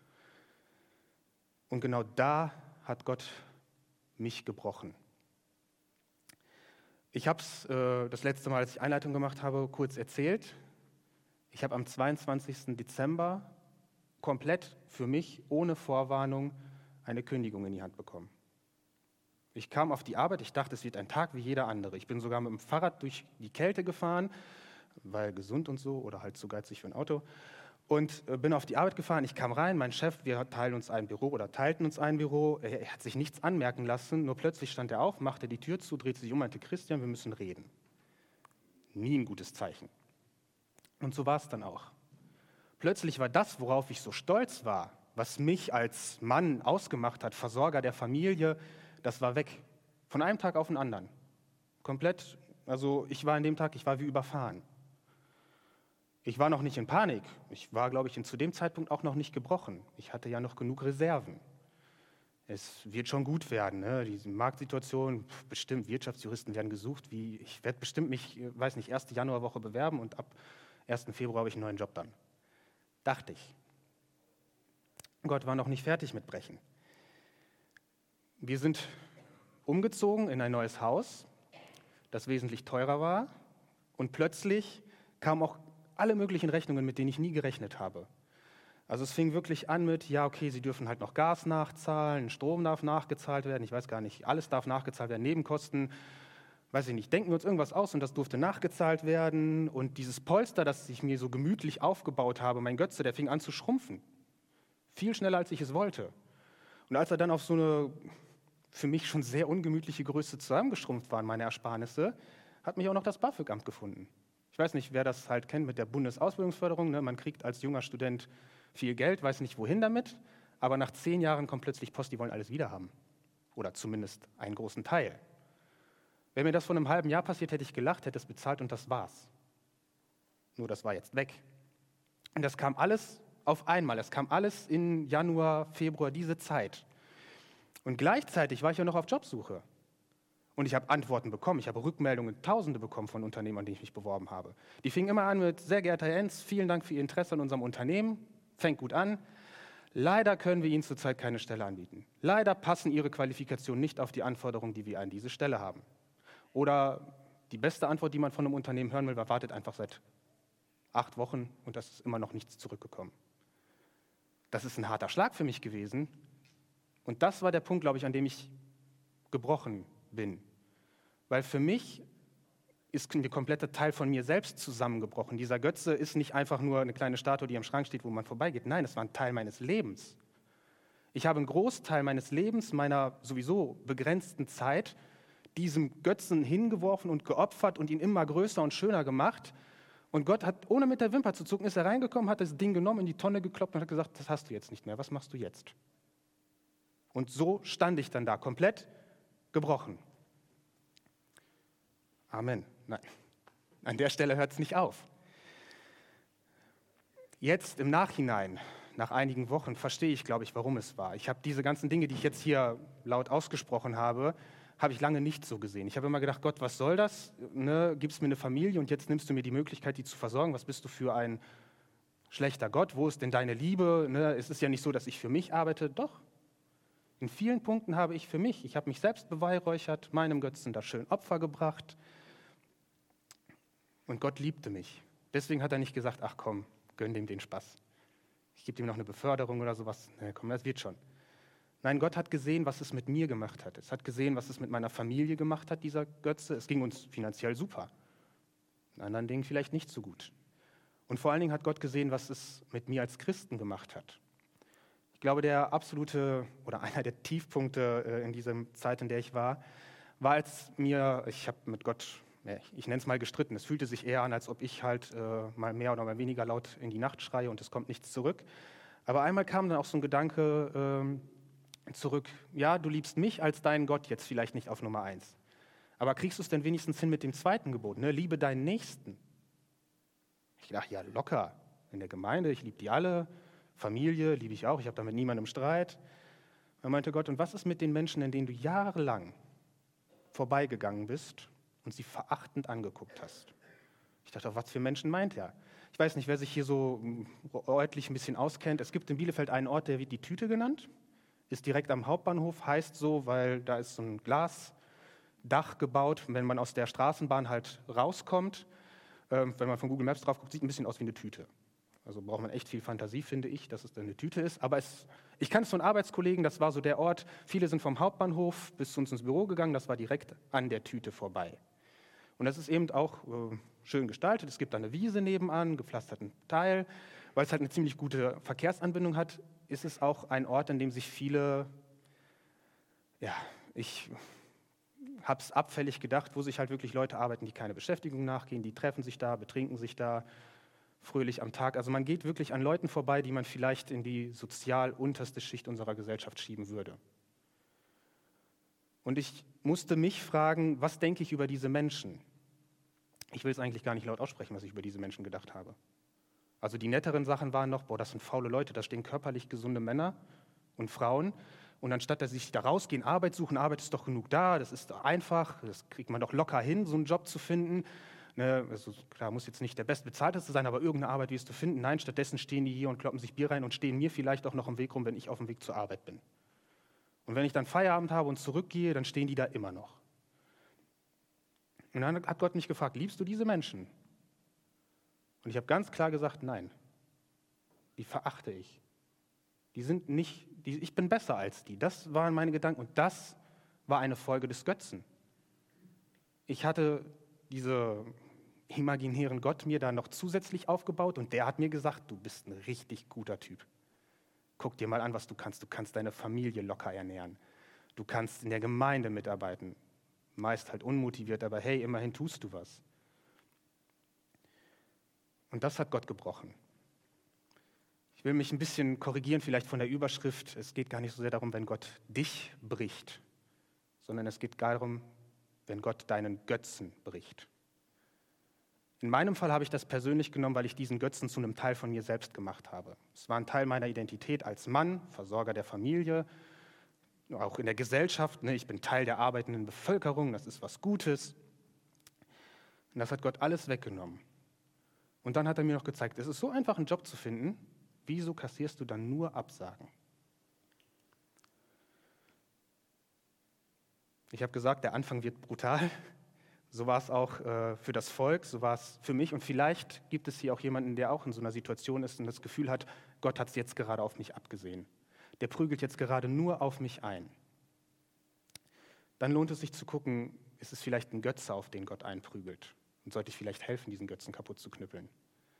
Und genau da hat Gott mich gebrochen. Ich habe es das letzte Mal, als ich Einleitung gemacht habe, kurz erzählt. Ich habe am 22. Dezember komplett für mich, ohne Vorwarnung, eine Kündigung in die Hand bekommen. Ich kam auf die Arbeit, ich dachte, es wird ein Tag wie jeder andere. Ich bin sogar mit dem Fahrrad durch die Kälte gefahren, weil gesund und so oder halt zu geizig für ein Auto. Und bin auf die Arbeit gefahren, ich kam rein, mein Chef, wir teilten uns ein Büro. Er hat sich nichts anmerken lassen, nur plötzlich stand er auf, machte die Tür zu, drehte sich um, meinte, Christian, wir müssen reden. Nie ein gutes Zeichen. Und so war es dann auch. Plötzlich war das, worauf ich so stolz war, was mich als Mann ausgemacht hat, Versorger der Familie, das war weg. Von einem Tag auf den anderen. Komplett, also ich war an dem Tag, ich war wie überfahren. Ich war noch nicht in Panik. Ich war, glaube ich, zu dem Zeitpunkt auch noch nicht gebrochen. Ich hatte ja noch genug Reserven. Es wird schon gut werden, ne? Diese Marktsituation, bestimmt, Wirtschaftsjuristen werden gesucht. Ich werde bestimmt mich, weiß nicht, 1. Januarwoche bewerben und ab 1. Februar habe ich einen neuen Job dann. Dachte ich. Gott war noch nicht fertig mit Brechen. Wir sind umgezogen in ein neues Haus, das wesentlich teurer war. Und plötzlich kamen auch alle möglichen Rechnungen, mit denen ich nie gerechnet habe. Also es fing wirklich an mit, ja okay, Sie dürfen halt noch Gas nachzahlen, Strom darf nachgezahlt werden, ich weiß gar nicht, alles darf nachgezahlt werden, Nebenkosten, weiß ich nicht, denken wir uns irgendwas aus und das durfte nachgezahlt werden. Und dieses Polster, das ich mir so gemütlich aufgebaut habe, mein Götze, der fing an zu schrumpfen. Viel schneller, als ich es wollte. Und als er dann auf so eine für mich schon sehr ungemütliche Größe zusammengeschrumpft waren, meine Ersparnisse, hat mich auch noch das BAföG-Amt gefunden. Ich weiß nicht, wer das halt kennt mit der Bundesausbildungsförderung. Ne? Man kriegt als junger Student viel Geld, weiß nicht wohin damit, aber nach 10 Jahren kommt plötzlich Post, die wollen alles wiederhaben. Oder zumindest einen großen Teil. Wenn mir das vor einem halben Jahr passiert, hätte ich gelacht, hätte es bezahlt und das war's. Nur das war jetzt weg. Und das kam alles auf einmal. Es kam alles in Januar, Februar, diese Zeit. Und gleichzeitig war ich ja noch auf Jobsuche. Und ich habe Antworten bekommen. Ich habe Rückmeldungen, Tausende bekommen von Unternehmen, an die ich mich beworben habe. Die fingen immer an mit, sehr geehrter Herr Enz, vielen Dank für Ihr Interesse an unserem Unternehmen. Fängt gut an. Leider können wir Ihnen zurzeit keine Stelle anbieten. Leider passen Ihre Qualifikationen nicht auf die Anforderungen, die wir an diese Stelle haben. Oder die beste Antwort, die man von einem Unternehmen hören will, war, wartet einfach seit 8 Wochen und es ist immer noch nichts zurückgekommen. Das ist ein harter Schlag für mich gewesen, Und das war der Punkt, glaube ich, an dem ich gebrochen bin. Weil für mich ist ein kompletter Teil von mir selbst zusammengebrochen. Dieser Götze ist nicht einfach nur eine kleine Statue, die am Schrank steht, wo man vorbeigeht. Nein, es war ein Teil meines Lebens. Ich habe einen Großteil meines Lebens, meiner sowieso begrenzten Zeit, diesem Götzen hingeworfen und geopfert und ihn immer größer und schöner gemacht. Und Gott hat, ohne mit der Wimper zu zucken, ist er reingekommen, hat das Ding genommen, in die Tonne gekloppt und hat gesagt, das hast du jetzt nicht mehr, was machst du jetzt? Und so stand ich dann da, komplett gebrochen. Amen. Nein, an der Stelle hört es nicht auf. Jetzt im Nachhinein, nach einigen Wochen, verstehe ich, glaube ich, warum es war. Ich habe diese ganzen Dinge, die ich jetzt hier laut ausgesprochen habe ich lange nicht so gesehen. Ich habe immer gedacht, Gott, was soll das? Ne, gibst mir eine Familie und jetzt nimmst du mir die Möglichkeit, die zu versorgen. Was bist du für ein schlechter Gott? Wo ist denn deine Liebe? Ne, es ist ja nicht so, dass ich für mich arbeite. Doch, in vielen Punkten habe ich für mich. Ich habe mich selbst beweihräuchert, meinem Götzen da schön Opfer gebracht. Und Gott liebte mich. Deswegen hat er nicht gesagt, ach komm, gönn dem den Spaß. Ich gebe ihm noch eine Beförderung oder sowas. Nee, komm, das wird schon. Nein, Gott hat gesehen, was es mit mir gemacht hat. Es hat gesehen, was es mit meiner Familie gemacht hat, dieser Götze. Es ging uns finanziell super. In anderen Dingen vielleicht nicht so gut. Und vor allen Dingen hat Gott gesehen, was es mit mir als Christen gemacht hat. Ich glaube, der absolute oder einer der Tiefpunkte in dieser Zeit, in der ich war, als ich habe mit Gott, ich nenne es mal gestritten. Es fühlte sich eher an, als ob ich halt mal mehr oder mal weniger laut in die Nacht schreie und es kommt nichts zurück. Aber einmal kam dann auch so ein Gedanke zurück, ja, du liebst mich als deinen Gott jetzt vielleicht nicht auf Nummer 1. Aber kriegst du es denn wenigstens hin mit dem zweiten Gebot, ne? Liebe deinen Nächsten. Ich dachte, ja, locker. In der Gemeinde, ich liebe die alle. Familie liebe ich auch, ich habe da mit niemandem Streit. Er meinte Gott, und was ist mit den Menschen, in denen du jahrelang vorbeigegangen bist und sie verachtend angeguckt hast? Ich dachte, was für Menschen meint er? Ich weiß nicht, wer sich hier so örtlich ein bisschen auskennt. Es gibt in Bielefeld einen Ort, der wird die Tüte genannt. Ist direkt am Hauptbahnhof, heißt so, weil da ist so ein Glasdach gebaut. Wenn man aus der Straßenbahn halt rauskommt, wenn man von Google Maps drauf guckt, sieht ein bisschen aus wie eine Tüte. Also braucht man echt viel Fantasie, finde ich, dass es dann eine Tüte ist. Aber ich kann es von Arbeitskollegen, das war so der Ort. Viele sind vom Hauptbahnhof bis zu uns ins Büro gegangen, das war direkt an der Tüte vorbei. Und das ist eben auch schön gestaltet. Es gibt da eine Wiese nebenan, gepflasterten Teil. Weil es halt eine ziemlich gute Verkehrsanbindung hat, ist es auch ein Ort, an dem sich viele, ich habe es abfällig gedacht, wo sich halt wirklich Leute arbeiten, die keine Beschäftigung nachgehen, die treffen sich da, betrinken sich da fröhlich am Tag. Also man geht wirklich an Leuten vorbei, die man vielleicht in die sozial unterste Schicht unserer Gesellschaft schieben würde. Und ich musste mich fragen, was denke ich über diese Menschen? Ich will es eigentlich gar nicht laut aussprechen, was ich über diese Menschen gedacht habe. Also die netteren Sachen waren noch, das sind faule Leute, da stehen körperlich gesunde Männer und Frauen. Und anstatt dass sie sich da rausgehen, Arbeit suchen, Arbeit ist doch genug da, das ist einfach, das kriegt man doch locker hin, so einen Job zu finden. Ne, also klar, muss jetzt nicht der Bestbezahlteste sein, aber irgendeine Arbeit wirst du finden. Nein, stattdessen stehen die hier und kloppen sich Bier rein und stehen mir vielleicht auch noch im Weg rum, wenn ich auf dem Weg zur Arbeit bin. Und wenn ich dann Feierabend habe und zurückgehe, dann stehen die da immer noch. Und dann hat Gott mich gefragt, liebst du diese Menschen? Und ich habe ganz klar gesagt, nein, die verachte ich. Ich bin besser als die. Das waren meine Gedanken und das war eine Folge des Götzen. Ich hatte diese imaginären Gott mir da noch zusätzlich aufgebaut und der hat mir gesagt, du bist ein richtig guter Typ. Guck dir mal an, was du kannst. Du kannst deine Familie locker ernähren. Du kannst in der Gemeinde mitarbeiten. Meist halt unmotiviert, aber hey, immerhin tust du was. Und das hat Gott gebrochen. Ich will mich ein bisschen korrigieren, vielleicht von der Überschrift. Es geht gar nicht so sehr darum, wenn Gott dich bricht, sondern es geht darum, wenn Gott deinen Götzen bricht. In meinem Fall habe ich das persönlich genommen, weil ich diesen Götzen zu einem Teil von mir selbst gemacht habe. Es war ein Teil meiner Identität als Mann, Versorger der Familie, auch in der Gesellschaft. Ich bin Teil der arbeitenden Bevölkerung, das ist was Gutes. Und das hat Gott alles weggenommen. Und dann hat er mir noch gezeigt, es ist so einfach, einen Job zu finden, wieso kassierst du dann nur Absagen? Ich habe gesagt, der Anfang wird brutal. So war es auch für das Volk, so war es für mich. Und vielleicht gibt es hier auch jemanden, der auch in so einer Situation ist und das Gefühl hat, Gott hat es jetzt gerade auf mich abgesehen. der prügelt jetzt gerade nur auf mich ein. Dann lohnt es sich zu gucken, ist es vielleicht ein Götze, auf den Gott einprügelt? Und sollte ich vielleicht helfen, diesen Götzen kaputt zu knüppeln?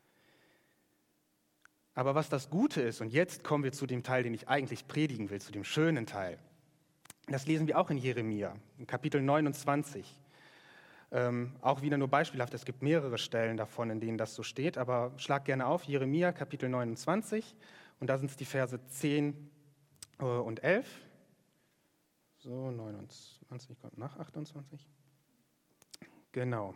Aber was das Gute ist, und jetzt kommen wir zu dem Teil, den ich eigentlich predigen will, zu dem schönen Teil. Das lesen wir auch in Jeremia, in Kapitel 29. Auch wieder nur beispielhaft, es gibt mehrere Stellen davon, in denen das so steht, aber schlag gerne auf, Jeremia, Kapitel 29, und da sind es die Verse 10 und 11. So, 29 kommt nach 28. Genau.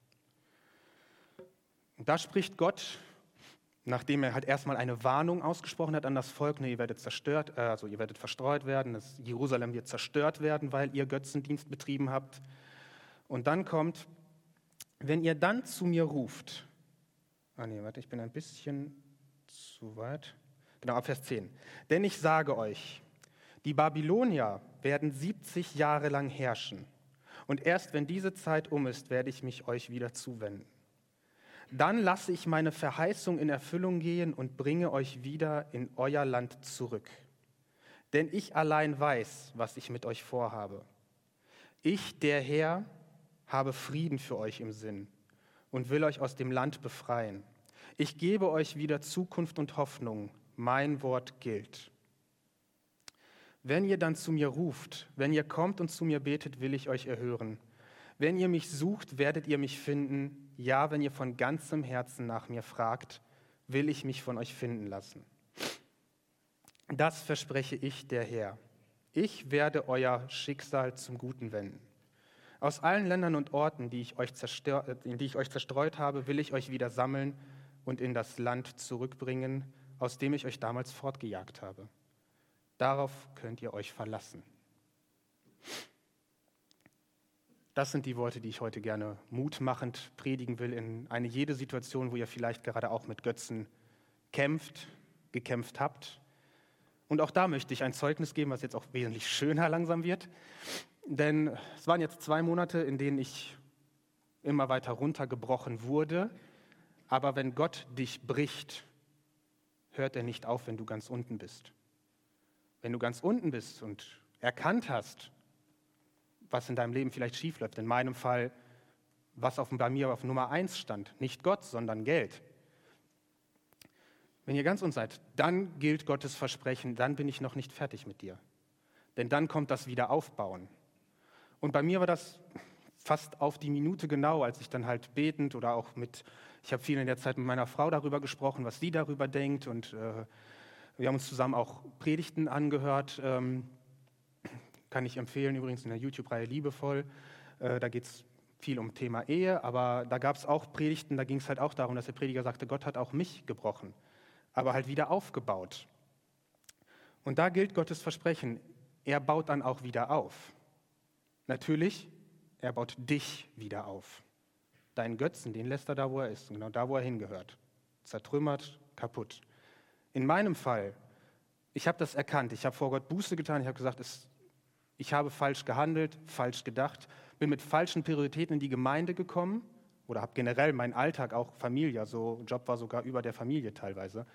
Und da spricht Gott, nachdem er halt erstmal eine Warnung ausgesprochen hat an das Volk, ihr werdet ihr werdet verstreut werden, Jerusalem wird zerstört werden, weil ihr Götzendienst betrieben habt. Und dann kommt, wenn ihr dann zu mir ruft, ich bin ein bisschen zu weit. Genau, ab Vers 10. Denn ich sage euch, die Babylonier werden 70 Jahre lang herrschen. Und erst wenn diese Zeit um ist, werde ich mich euch wieder zuwenden. Dann lasse ich meine Verheißung in Erfüllung gehen und bringe euch wieder in euer Land zurück. Denn ich allein weiß, was ich mit euch vorhabe. Ich, der Herr, habe Frieden für euch im Sinn und will euch aus dem Land befreien. Ich gebe euch wieder Zukunft und Hoffnung. Mein Wort gilt. Wenn ihr dann zu mir ruft, wenn ihr kommt und zu mir betet, will ich euch erhören. Wenn ihr mich sucht, werdet ihr mich finden. Ja, wenn ihr von ganzem Herzen nach mir fragt, will ich mich von euch finden lassen. Das verspreche ich, der Herr. Ich werde euer Schicksal zum Guten wenden. Aus allen Ländern und Orten, in die ich euch zerstreut habe, will ich euch wieder sammeln und in das Land zurückbringen, aus dem ich euch damals fortgejagt habe. Darauf könnt ihr euch verlassen. Das sind die Worte, die ich heute gerne mutmachend predigen will in jede Situation, wo ihr vielleicht gerade auch mit Götzen gekämpft habt. Und auch da möchte ich ein Zeugnis geben, was jetzt auch wesentlich schöner langsam wird. Denn es waren jetzt 2 Monate, in denen ich immer weiter runtergebrochen wurde. Aber wenn Gott dich bricht, hört er nicht auf, wenn du ganz unten bist. Wenn du ganz unten bist und erkannt hast, was in deinem Leben vielleicht schiefläuft, in meinem Fall, was bei mir auf Nummer 1 stand, nicht Gott, sondern Geld. Wenn ihr ganz unten seid, dann gilt Gottes Versprechen, dann bin ich noch nicht fertig mit dir. Denn dann kommt das Wiederaufbauen. Und bei mir war das fast auf die Minute genau, als ich dann halt betend oder auch ich habe viel in der Zeit mit meiner Frau darüber gesprochen, was sie darüber denkt, und wir haben uns zusammen auch Predigten angehört, kann ich empfehlen, übrigens in der YouTube-Reihe Liebevoll, da geht es viel um Thema Ehe, aber da gab es auch Predigten, da ging es halt auch darum, dass der Prediger sagte, Gott hat auch mich gebrochen, aber halt wieder aufgebaut. Und da gilt Gottes Versprechen, er baut dann auch wieder auf. Natürlich, er baut dich wieder auf. Deinen Götzen, den lässt er da, wo er ist, und genau da, wo er hingehört. Zertrümmert, kaputt. In meinem Fall, ich habe das erkannt, ich habe vor Gott Buße getan, ich habe gesagt, ich habe falsch gehandelt, falsch gedacht, bin mit falschen Prioritäten in die Gemeinde gekommen oder habe generell meinen Alltag, auch Familie, so Job war sogar über der Familie teilweise.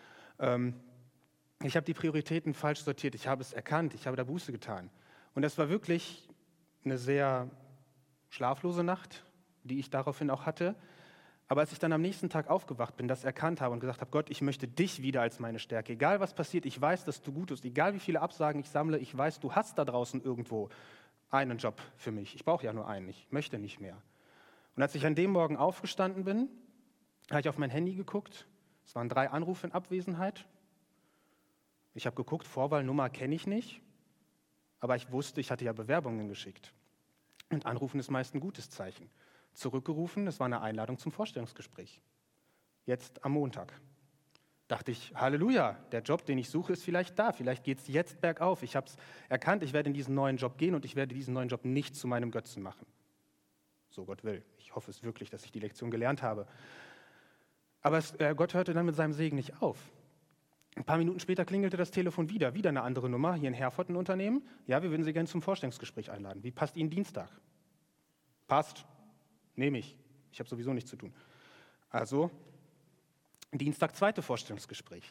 Ich habe die Prioritäten falsch sortiert, ich habe es erkannt, ich habe da Buße getan. Und das war wirklich eine sehr schlaflose Nacht, die ich daraufhin auch hatte. Aber als ich dann am nächsten Tag aufgewacht bin, das erkannt habe und gesagt habe, Gott, ich möchte dich wieder als meine Stärke. Egal was passiert, ich weiß, dass du gut bist. Egal wie viele Absagen ich sammle, ich weiß, du hast da draußen irgendwo einen Job für mich. Ich brauche ja nur einen, ich möchte nicht mehr. Und als ich an dem Morgen aufgestanden bin, habe ich auf mein Handy geguckt. Es waren 3 Anrufe in Abwesenheit. Ich habe geguckt, Vorwahlnummer kenne ich nicht. Aber ich wusste, ich hatte ja Bewerbungen geschickt. Und Anrufen ist meist ein gutes Zeichen. Zurückgerufen, es war eine Einladung zum Vorstellungsgespräch. Jetzt am Montag. Dachte ich, Halleluja, der Job, den ich suche, ist vielleicht da. Vielleicht geht es jetzt bergauf. Ich habe es erkannt, ich werde in diesen neuen Job gehen und ich werde diesen neuen Job nicht zu meinem Götzen machen. So Gott will. Ich hoffe es wirklich, dass ich die Lektion gelernt habe. Aber Gott hörte dann mit seinem Segen nicht auf. Ein paar Minuten später klingelte das Telefon wieder eine andere Nummer, hier in Herford ein Unternehmen. Ja, wir würden Sie gerne zum Vorstellungsgespräch einladen. Wie passt Ihnen Dienstag? Passt. Nehme ich. Ich habe sowieso nichts zu tun. Also, Dienstag 2. Vorstellungsgespräch.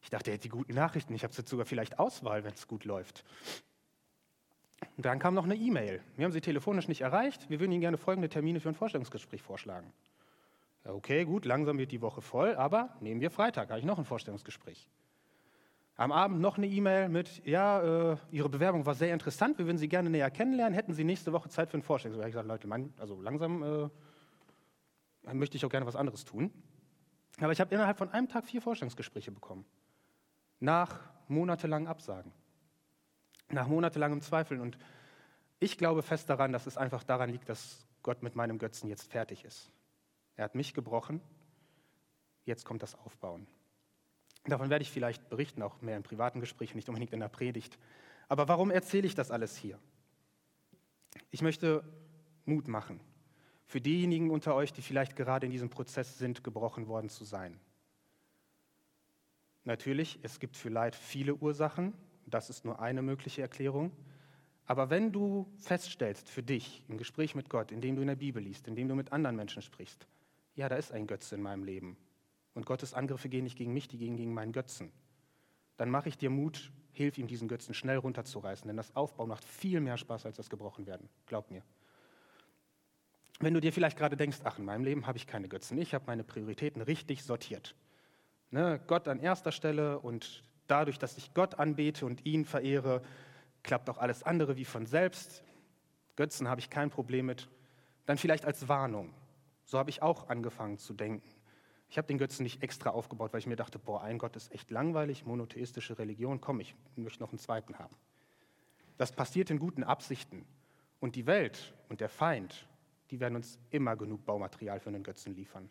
Ich dachte, er hätte die guten Nachrichten. Ich habe jetzt sogar vielleicht Auswahl, wenn es gut läuft. Und dann kam noch eine E-Mail. Wir haben Sie telefonisch nicht erreicht. Wir würden Ihnen gerne folgende Termine für ein Vorstellungsgespräch vorschlagen. Ja, okay, gut, langsam wird die Woche voll, aber nehmen wir Freitag, habe ich noch ein Vorstellungsgespräch. Am Abend noch eine E-Mail mit, ja, Ihre Bewerbung war sehr interessant, wir würden Sie gerne näher kennenlernen, hätten Sie nächste Woche Zeit für ein Vorstellungsgespräch? Ich habe gesagt, Leute, also langsam möchte ich auch gerne was anderes tun. Aber ich habe innerhalb von einem Tag 4 Vorstellungsgespräche bekommen. Nach monatelangen Absagen. Nach monatelangem Zweifeln. Und ich glaube fest daran, dass es einfach daran liegt, dass Gott mit meinem Götzen jetzt fertig ist. Er hat mich gebrochen, jetzt kommt das Aufbauen. Davon werde ich vielleicht berichten, auch mehr in privaten Gesprächen, nicht unbedingt in der Predigt. Aber warum erzähle ich das alles hier? Ich möchte Mut machen für diejenigen unter euch, die vielleicht gerade in diesem Prozess sind, gebrochen worden zu sein. Natürlich, es gibt für Leid viele Ursachen, das ist nur eine mögliche Erklärung. Aber wenn du feststellst für dich im Gespräch mit Gott, indem du in der Bibel liest, indem du mit anderen Menschen sprichst, ja, da ist ein Götze in meinem Leben und Gottes Angriffe gehen nicht gegen mich, die gehen gegen meinen Götzen, dann mache ich dir Mut, hilf ihm, diesen Götzen schnell runterzureißen, denn das Aufbauen macht viel mehr Spaß als das Gebrochen-Werden, glaub mir. Wenn du dir vielleicht gerade denkst, ach, in meinem Leben habe ich keine Götzen, ich habe meine Prioritäten richtig sortiert. Ne, Gott an erster Stelle und dadurch, dass ich Gott anbete und ihn verehre, klappt auch alles andere wie von selbst. Götzen habe ich kein Problem mit. Dann vielleicht als Warnung. So habe ich auch angefangen zu denken. Ich habe den Götzen nicht extra aufgebaut, weil ich mir dachte, ein Gott ist echt langweilig, monotheistische Religion, komm, ich möchte noch einen zweiten haben. Das passiert in guten Absichten. Und die Welt und der Feind, die werden uns immer genug Baumaterial für einen Götzen liefern.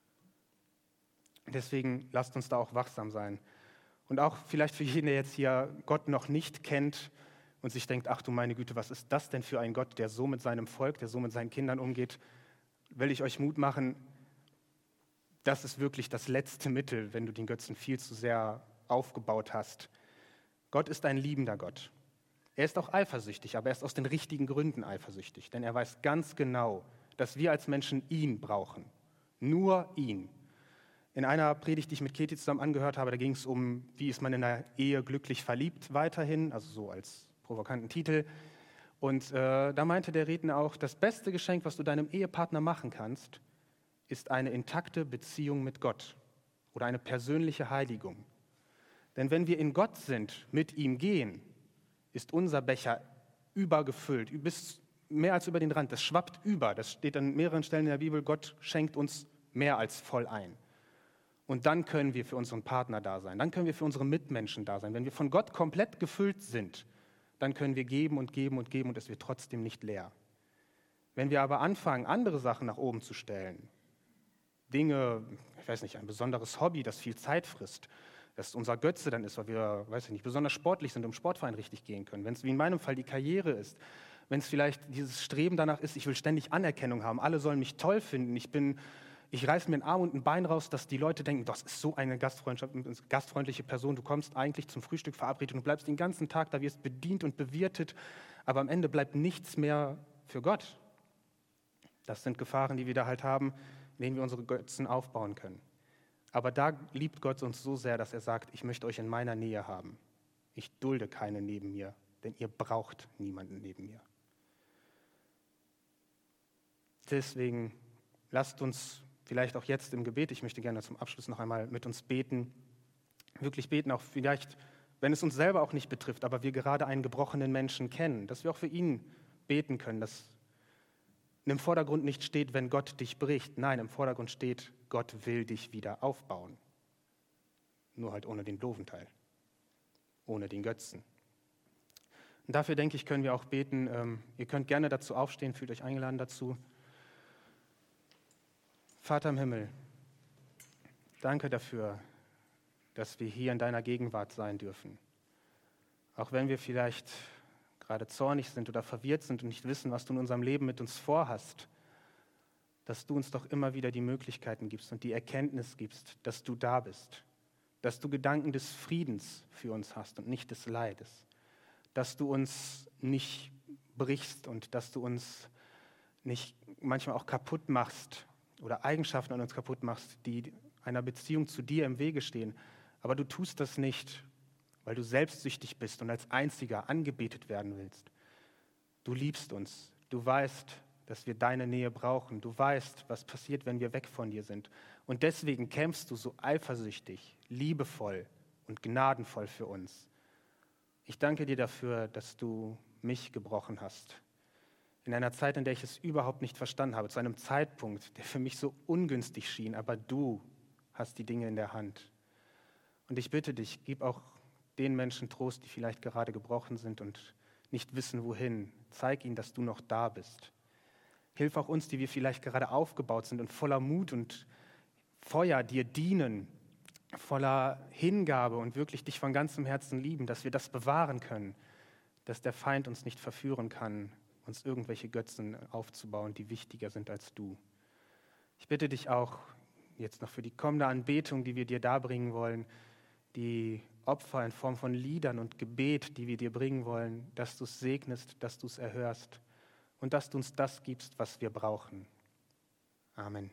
Deswegen lasst uns da auch wachsam sein. Und auch vielleicht für jeden, der jetzt hier Gott noch nicht kennt und sich denkt, ach du meine Güte, was ist das denn für ein Gott, der so mit seinem Volk, der so mit seinen Kindern umgeht, will ich euch Mut machen, das ist wirklich das letzte Mittel, wenn du den Götzen viel zu sehr aufgebaut hast. Gott ist ein liebender Gott. Er ist auch eifersüchtig, aber er ist aus den richtigen Gründen eifersüchtig, denn er weiß ganz genau, dass wir als Menschen ihn brauchen. Nur ihn. In einer Predigt, die ich mit Katie zusammen angehört habe, da ging es um, wie ist man in einer Ehe glücklich verliebt weiterhin, also so als provokanten Titel. Und da meinte der Redner auch, das beste Geschenk, was du deinem Ehepartner machen kannst, ist eine intakte Beziehung mit Gott oder eine persönliche Heiligung. Denn wenn wir in Gott sind, mit ihm gehen, ist unser Becher übergefüllt, bis mehr als über den Rand, das schwappt über. Das steht an mehreren Stellen in der Bibel, Gott schenkt uns mehr als voll ein. Und dann können wir für unseren Partner da sein, dann können wir für unsere Mitmenschen da sein. Wenn wir von Gott komplett gefüllt sind, dann können wir geben und geben und geben und es wird trotzdem nicht leer. Wenn wir aber anfangen, andere Sachen nach oben zu stellen, Dinge, ich weiß nicht, ein besonderes Hobby, das viel Zeit frisst, dass unser Götze dann ist, weil wir, weiß ich nicht, besonders sportlich sind, um im Sportverein richtig gehen können. Wenn es wie in meinem Fall die Karriere ist, wenn es vielleicht dieses Streben danach ist, ich will ständig Anerkennung haben, alle sollen mich toll finden, ich reiße mir einen Arm und ein Bein raus, dass die Leute denken, das ist so eine gastfreundliche Person, du kommst eigentlich zum Frühstück verabredet und bleibst den ganzen Tag da, wirst bedient und bewirtet, aber am Ende bleibt nichts mehr für Gott. Das sind Gefahren, die wir da halt haben, in denen wir unsere Götzen aufbauen können. Aber da liebt Gott uns so sehr, dass er sagt, ich möchte euch in meiner Nähe haben. Ich dulde keinen neben mir, denn ihr braucht niemanden neben mir. Deswegen lasst uns vielleicht auch jetzt im Gebet, ich möchte gerne zum Abschluss noch einmal mit uns beten, wirklich beten, auch vielleicht, wenn es uns selber auch nicht betrifft, aber wir gerade einen gebrochenen Menschen kennen, dass wir auch für ihn beten können, dass im Vordergrund nicht steht, wenn Gott dich bricht. Nein, im Vordergrund steht, Gott will dich wieder aufbauen. Nur halt ohne den doofen Teil, ohne den Götzen. Und dafür, denke ich, können wir auch beten. Ihr könnt gerne dazu aufstehen, fühlt euch eingeladen dazu. Vater im Himmel, danke dafür, dass wir hier in deiner Gegenwart sein dürfen. Auch wenn wir vielleicht gerade zornig sind oder verwirrt sind und nicht wissen, was du in unserem Leben mit uns vorhast, dass du uns doch immer wieder die Möglichkeiten gibst und die Erkenntnis gibst, dass du da bist, dass du Gedanken des Friedens für uns hast und nicht des Leides, dass du uns nicht brichst und dass du uns nicht manchmal auch kaputt machst oder Eigenschaften an uns kaputt machst, die einer Beziehung zu dir im Wege stehen, Aber du tust das nicht, weil du selbstsüchtig bist und als Einziger angebetet werden willst. Du liebst uns. Du weißt, dass wir deine Nähe brauchen. Du weißt, was passiert, wenn wir weg von dir sind. Und deswegen kämpfst du so eifersüchtig, liebevoll und gnadenvoll für uns. Ich danke dir dafür, dass du mich gebrochen hast. In einer Zeit, in der ich es überhaupt nicht verstanden habe, zu einem Zeitpunkt, der für mich so ungünstig schien, aber du hast die Dinge in der Hand. Und ich bitte dich, gib auch den Menschen Trost, die vielleicht gerade gebrochen sind und nicht wissen, wohin. Zeig ihnen, dass du noch da bist. Hilf auch uns, die wir vielleicht gerade aufgebaut sind und voller Mut und Feuer dir dienen, voller Hingabe und wirklich dich von ganzem Herzen lieben, dass wir das bewahren können, dass der Feind uns nicht verführen kann, uns irgendwelche Götzen aufzubauen, die wichtiger sind als du. Ich bitte dich auch jetzt noch für die kommende Anbetung, die wir dir darbringen wollen, die Opfer in Form von Liedern und Gebet, die wir dir bringen wollen, dass du es segnest, dass du es erhörst und dass du uns das gibst, was wir brauchen. Amen.